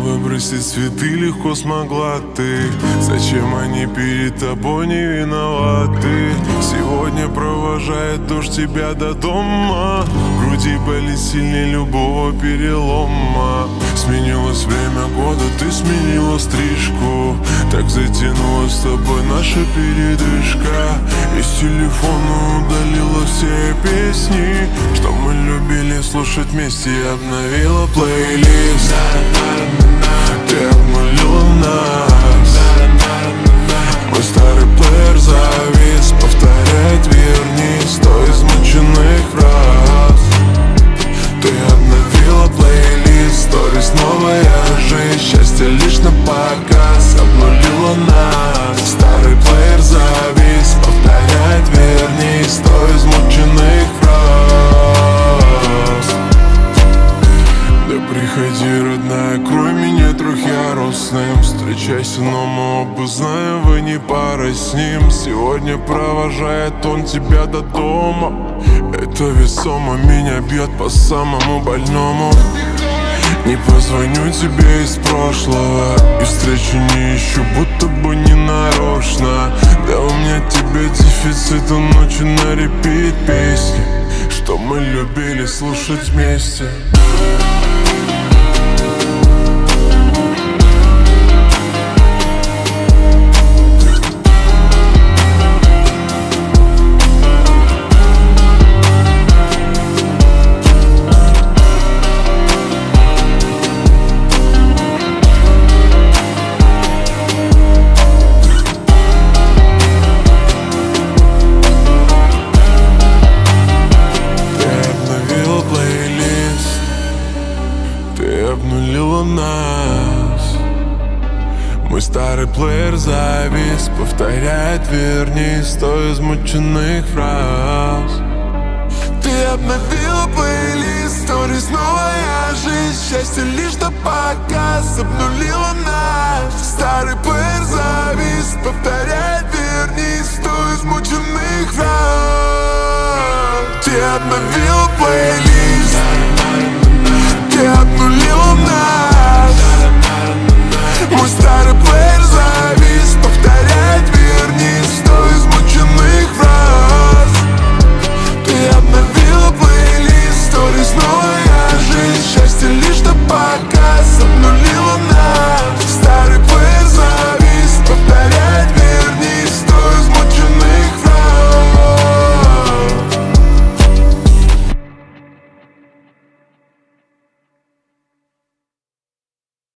выбросить цветы легко смогла ты. Зачем они перед тобой не виноваты? Сегодня провожает дождь тебя до дома. В груди болит сильнее любого перелома. Сменилось время года, ты сменила стрижку. Так затянулась с тобой наша передышка. Из телефона удалила все песни, что мы любили слушать вместе. Обновила плейлист. Ты обнулила нас. Мой старый плеер завис. Повторять вернись 100 измученных фраз. Ты обновила плейлист. Сторис, новая жизнь. Счастье лишь на показ. Обнулила нас. Старый плеер завис. Повторять вернись 100 измученных фраз. Да приходи, родная, крой меня трехъярусным. Встречайся, но мы оба знаем, вы не пара с ним. Сегодня провожает он тебя до дома. Это весомо меня бьет по самому больному. Не позвоню тебе из прошлого и встречу не ищу, будто бы не нарочно. Да у меня от тебя дефицит, а ночью на репит песни, что мы любили слушать вместе. Обнулила нас. Мой старый плеер завис. Повторять вернись 100 измученных фраз. Ты обновила плейлист. Сторис, новая жизнь. Счастье лишь на показ. Обнулила нас. Старый плеер завис. Повторять вернись 100 измученных фраз. Ты обновила